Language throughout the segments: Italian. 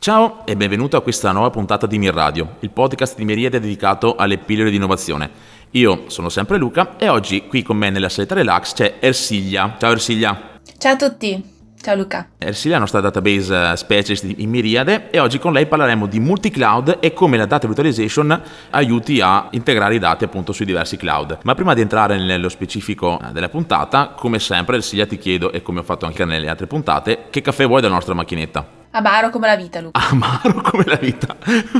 Ciao e benvenuto a questa nuova puntata di Mir Radio, il podcast di Miriade dedicato alle pillole di innovazione. Io sono sempre Luca e oggi qui con me nella saletta relax c'è Ersilia. Ciao Ersilia. Ciao a tutti. Ciao Luca. Ersilia è la nostra database specialist in Miriade e oggi con lei parleremo di multi-cloud e come la data virtualization aiuti a integrare i dati appunto sui diversi cloud. Ma prima di entrare nello specifico della puntata, come sempre Ersilia ti chiedo, e come ho fatto anche nelle altre puntate, che caffè vuoi dalla nostra macchinetta? Amaro come la vita, Luca. Amaro come la vita.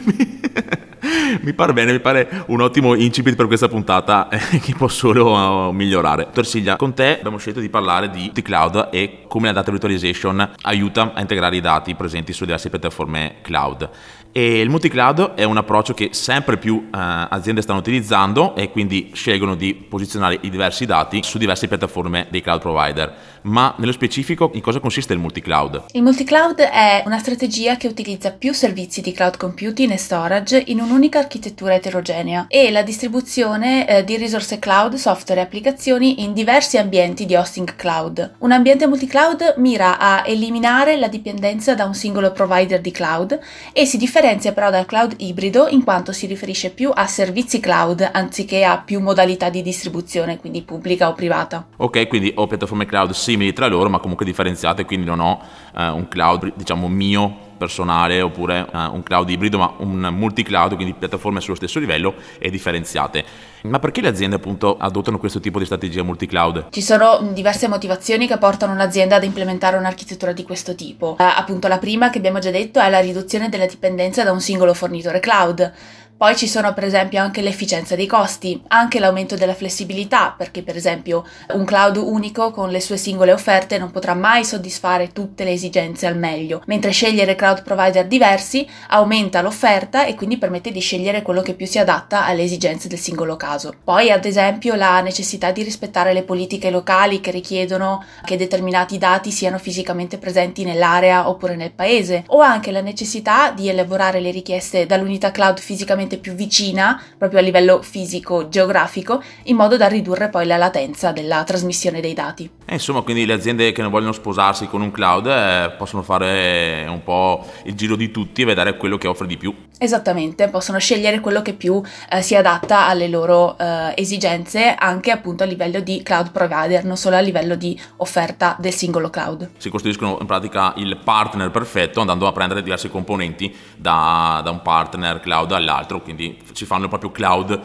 Mi pare bene, mi pare un ottimo incipit per questa puntata che può solo migliorare. Ersilia, con te abbiamo scelto di parlare di multi-cloud e come la data virtualization aiuta a integrare i dati presenti su diverse piattaforme cloud. E il multi-cloud è un approccio che sempre più aziende stanno utilizzando e quindi scelgono di posizionare i diversi dati su diverse piattaforme dei cloud provider. Ma nello specifico, in cosa consiste il multi-cloud? Il multi-cloud è una strategia che utilizza più servizi di cloud computing e storage in un'unica architettura eterogenea e la distribuzione di risorse cloud, software e applicazioni in diversi ambienti di hosting cloud. Un ambiente multi-cloud mira a eliminare la dipendenza da un singolo provider di cloud e si differenzia però dal cloud ibrido in quanto si riferisce più a servizi cloud anziché a più modalità di distribuzione, quindi pubblica o privata. Ok, quindi ho piattaforme cloud simili tra loro ma comunque differenziate, quindi non ho un cloud diciamo mio personale oppure un cloud ibrido, ma un multi-cloud, quindi piattaforme sullo stesso livello e differenziate. Ma perché le aziende appunto adottano questo tipo di strategia multi-cloud? Ci sono diverse motivazioni che portano un'azienda ad implementare un'architettura di questo tipo. Appunto la prima che abbiamo già detto è la riduzione della dipendenza da un singolo fornitore cloud. Poi ci sono per esempio anche l'efficienza dei costi, anche l'aumento della flessibilità, perché per esempio un cloud unico con le sue singole offerte non potrà mai soddisfare tutte le esigenze al meglio, mentre scegliere cloud provider diversi aumenta l'offerta e quindi permette di scegliere quello che più si adatta alle esigenze del singolo caso. Poi ad esempio la necessità di rispettare le politiche locali che richiedono che determinati dati siano fisicamente presenti nell'area oppure nel paese, o anche la necessità di elaborare le richieste dall'unità cloud fisicamente più vicina, proprio a livello fisico geografico, in modo da ridurre poi la latenza della trasmissione dei dati. Insomma, quindi le aziende che non vogliono sposarsi con un cloud possono fare un po' il giro di tutti e vedere quello che offre di più. Esattamente, possono scegliere quello che più si adatta alle loro esigenze, anche appunto a livello di cloud provider, non solo a livello di offerta del singolo cloud. Si costruiscono in pratica il partner perfetto andando a prendere diversi componenti da un partner cloud all'altro, quindi ci fanno il proprio cloud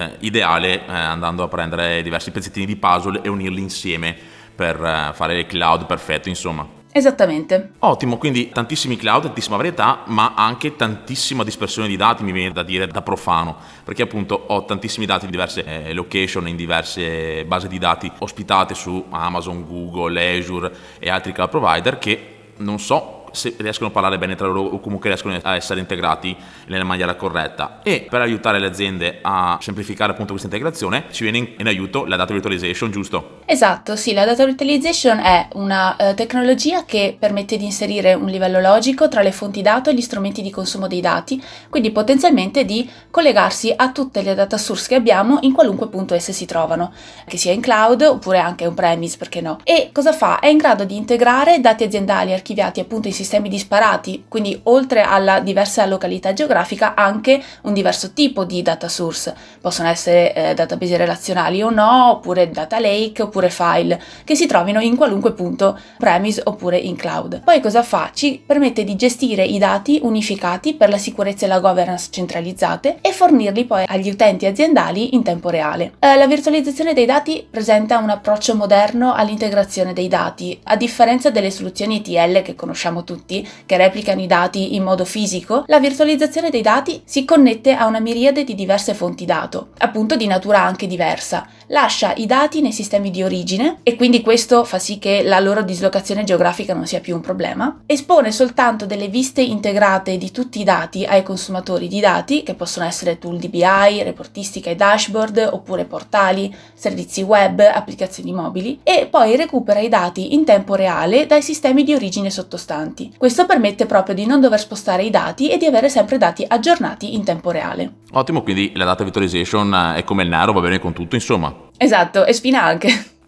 ideale andando a prendere diversi pezzettini di puzzle e unirli insieme per fare il cloud perfetto, insomma. Esattamente. Ottimo, quindi tantissimi cloud, tantissima varietà, ma anche tantissima dispersione di dati, mi viene da dire da profano, perché appunto ho tantissimi dati in diverse location, in diverse basi di dati ospitate su Amazon, Google, Azure e altri cloud provider che non so se riescono a parlare bene tra loro o comunque riescono a essere integrati nella maniera corretta. E per aiutare le aziende a semplificare appunto questa integrazione ci viene in aiuto la data virtualization, giusto? Esatto, sì, la data virtualization è una tecnologia che permette di inserire un livello logico tra le fonti dati e gli strumenti di consumo dei dati, quindi potenzialmente di collegarsi a tutte le data source che abbiamo in qualunque punto esse si trovano, che sia in cloud oppure anche on-premise, perché no? E cosa fa? È in grado di integrare dati aziendali archiviati appunto in sistemi disparati, quindi oltre alla diversa località geografica anche un diverso tipo di data source. Possono essere database relazionali o no, oppure data lake, oppure file, che si trovino in qualunque punto premise oppure in cloud. Poi cosa fa? Ci permette di gestire i dati unificati per la sicurezza e la governance centralizzate e fornirli poi agli utenti aziendali in tempo reale. La virtualizzazione dei dati presenta un approccio moderno all'integrazione dei dati, a differenza delle soluzioni ETL che conosciamo tutti, che replicano i dati in modo fisico. La virtualizzazione dei dati si connette a una miriade di diverse fonti dato, appunto di natura anche diversa. Lascia i dati nei sistemi di origine e quindi questo fa sì che la loro dislocazione geografica non sia più un problema. Espone soltanto delle viste integrate di tutti i dati ai consumatori di dati, che possono essere tool DBI, reportistica e dashboard, oppure portali, servizi web, applicazioni mobili, e poi recupera i dati in tempo reale dai sistemi di origine sottostanti. Questo permette proprio di non dover spostare i dati e di avere sempre dati aggiornati in tempo reale. Ottimo, quindi la data virtualization è come il nero, va bene con tutto, insomma. Esatto, e spina anche.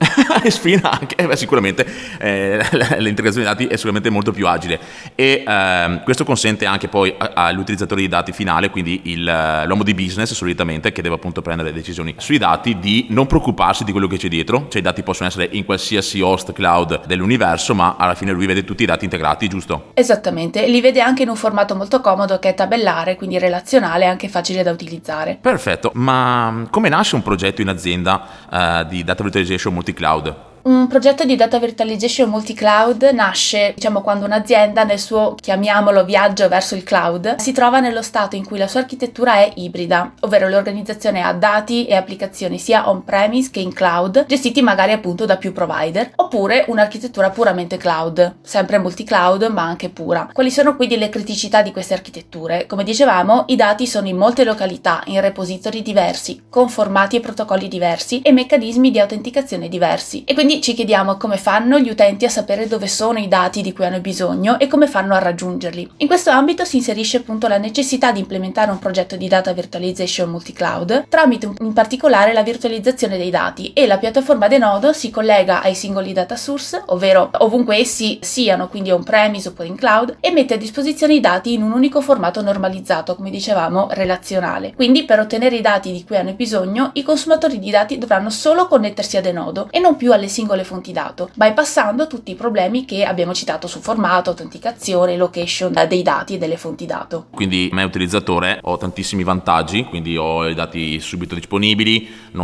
Sfina anche, sicuramente l'integrazione dei dati è sicuramente molto più agile e questo consente anche poi all'utilizzatore di dati finale, quindi l'uomo di business solitamente, che deve appunto prendere decisioni sui dati, di non preoccuparsi di quello che c'è dietro. Cioè i dati possono essere in qualsiasi host cloud dell'universo, ma alla fine lui vede tutti i dati integrati, giusto? Esattamente, li vede anche in un formato molto comodo che è tabellare, quindi relazionale e anche facile da utilizzare. Perfetto, ma come nasce un progetto in azienda di data virtualization multi-cloud? Un progetto di data virtualization multi-cloud nasce, quando un'azienda nel suo, chiamiamolo, viaggio verso il cloud, si trova nello stato in cui la sua architettura è ibrida, ovvero l'organizzazione ha dati e applicazioni sia on-premise che in cloud, gestiti magari appunto da più provider, oppure un'architettura puramente cloud, sempre multi-cloud ma anche pura. Quali sono quindi le criticità di queste architetture? Come dicevamo, i dati sono in molte località, in repository diversi, con formati e protocolli diversi e meccanismi di autenticazione diversi, e quindi ci chiediamo come fanno gli utenti a sapere dove sono i dati di cui hanno bisogno e come fanno a raggiungerli. In questo ambito si inserisce appunto la necessità di implementare un progetto di data virtualization multi-cloud tramite in particolare la virtualizzazione dei dati, e la piattaforma Denodo si collega ai singoli data source, ovvero ovunque essi siano, quindi on-premise oppure in cloud, e mette a disposizione i dati in un unico formato normalizzato, come dicevamo, relazionale. Quindi per ottenere i dati di cui hanno bisogno, i consumatori di dati dovranno solo connettersi a Denodo e non più alle singole fonti dato, bypassando tutti i problemi che abbiamo citato su formato, autenticazione, location dei dati e delle fonti dato. Quindi me utilizzatore ho tantissimi vantaggi, quindi ho i dati subito disponibili, non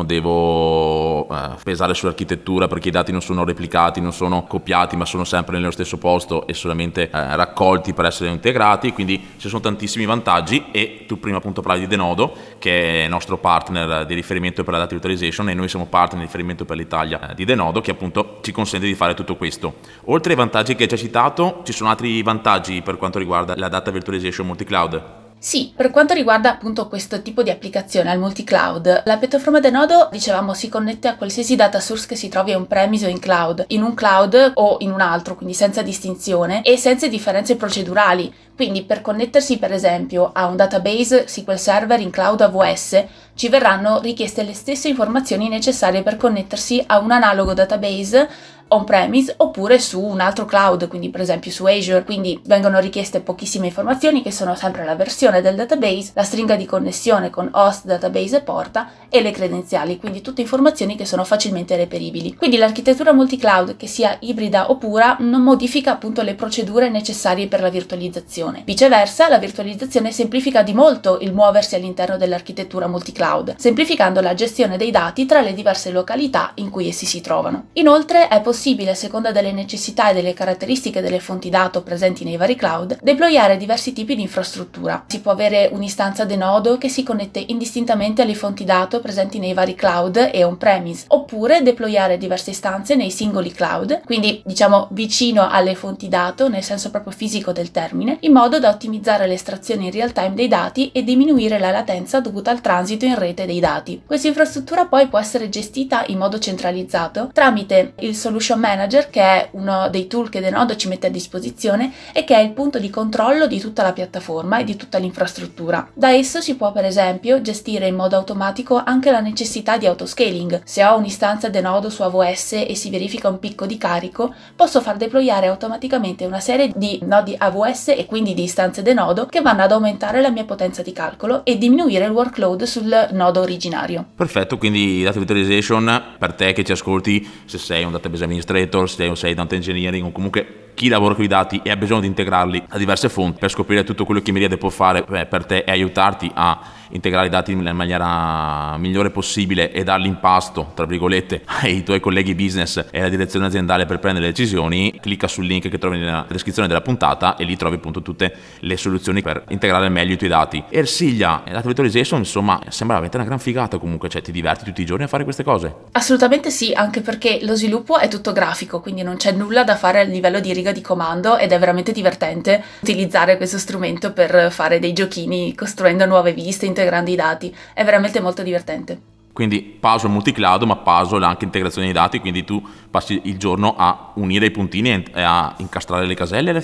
devo pesare sull'architettura perché i dati non sono replicati, non sono copiati, ma sono sempre nello stesso posto e solamente raccolti per essere integrati, quindi ci sono tantissimi vantaggi. E tu prima appunto parlavi di Denodo, che è nostro partner di riferimento per la data virtualization, e noi siamo partner di riferimento per l'Italia di Denodo, che appunto ci consente di fare tutto questo. Oltre ai vantaggi che hai già citato, ci sono altri vantaggi per quanto riguarda la data virtualization multi-cloud? Sì, per quanto riguarda appunto questo tipo di applicazione al multi-cloud, la piattaforma Denodo, dicevamo, si connette a qualsiasi data source che si trovi on-premise o in un cloud o in un altro, quindi senza distinzione e senza differenze procedurali. Quindi per connettersi per esempio a un database SQL Server in cloud AWS ci verranno richieste le stesse informazioni necessarie per connettersi a un analogo database on-premise oppure su un altro cloud, quindi per esempio su Azure. Quindi vengono richieste pochissime informazioni, che sono sempre la versione del database, la stringa di connessione con host, database e porta e le credenziali, quindi tutte informazioni che sono facilmente reperibili. Quindi l'architettura multi-cloud, che sia ibrida o pura, non modifica appunto le procedure necessarie per la virtualizzazione. Viceversa, la virtualizzazione semplifica di molto il muoversi all'interno dell'architettura multi-cloud, semplificando la gestione dei dati tra le diverse località in cui essi si trovano. Inoltre è possibile, a seconda delle necessità e delle caratteristiche delle fonti dato presenti nei vari cloud, deployare diversi tipi di infrastruttura. Si può avere un'istanza Denodo che si connette indistintamente alle fonti dato presenti nei vari cloud e on-premise, oppure deployare diverse istanze nei singoli cloud, quindi diciamo vicino alle fonti dato nel senso proprio fisico del termine, in modo da ottimizzare l'estrazione in real time dei dati e diminuire la latenza dovuta al transito in rete dei dati. Questa infrastruttura poi può essere gestita in modo centralizzato tramite il Solution Manager, che è uno dei tool che Denodo ci mette a disposizione e che è il punto di controllo di tutta la piattaforma e di tutta l'infrastruttura. Da esso si può per esempio gestire in modo automatico anche la necessità di autoscaling. Se ho un'istanza Denodo su AWS e si verifica un picco di carico, posso far deployare automaticamente una serie di nodi AWS e quindi di istanze Denodo che vanno ad aumentare la mia potenza di calcolo e diminuire il workload sul nodo originario. Perfetto, quindi data virtualization per te che ci ascolti, se sei un database administrator, se sei data engineering o comunque chi lavora con i dati e ha bisogno di integrarli a diverse fonti per scoprire tutto quello che Miriade può fare per te e aiutarti a integrare i dati nella maniera migliore possibile e darli in pasto, tra virgolette, ai tuoi colleghi business e alla direzione aziendale per prendere le decisioni, clicca sul link che trovi nella descrizione della puntata e lì trovi appunto tutte le soluzioni per integrare meglio i tuoi dati. Ersilia, la data virtualization, insomma, sembra veramente una gran figata comunque, cioè ti diverti tutti i giorni a fare queste cose? Assolutamente sì, anche perché lo sviluppo è tutto grafico, quindi non c'è nulla da fare a livello di riga di comando ed è veramente divertente utilizzare questo strumento per fare dei giochini costruendo nuove viste, integrando i dati. È veramente molto divertente. Quindi Puzzle multi-cloud, ma Puzzle anche integrazione dei dati, quindi tu passi il giorno a unire i puntini e a incastrare le caselle alla fine.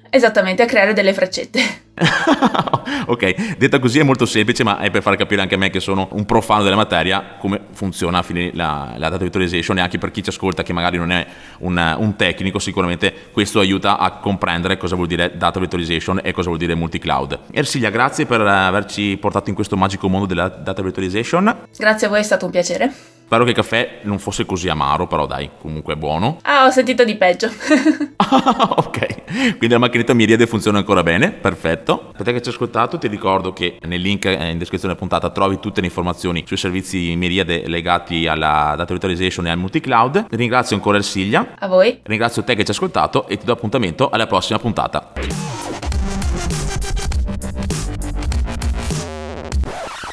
Esattamente, a creare delle freccette. Ok, detta così è molto semplice, ma è per far capire anche a me che sono un profano della materia come funziona la data virtualization, e anche per chi ci ascolta che magari non è un tecnico, sicuramente questo aiuta a comprendere cosa vuol dire data virtualization e cosa vuol dire multi-cloud. Ersilia, grazie per averci portato in questo magico mondo della data virtualization. Grazie a voi, è stato un piacere. Spero che il caffè non fosse così amaro, però dai, comunque è buono. Ah, ho sentito di peggio. Ok, quindi la macchinetta Miriade funziona ancora bene, perfetto. Per te che ci hai ascoltato, ti ricordo che nel link in descrizione della puntata trovi tutte le informazioni sui servizi Miriade legati alla data virtualization e al multi-cloud. Ringrazio ancora Ersilia. A voi. Ringrazio te che ci hai ascoltato e ti do appuntamento alla prossima puntata.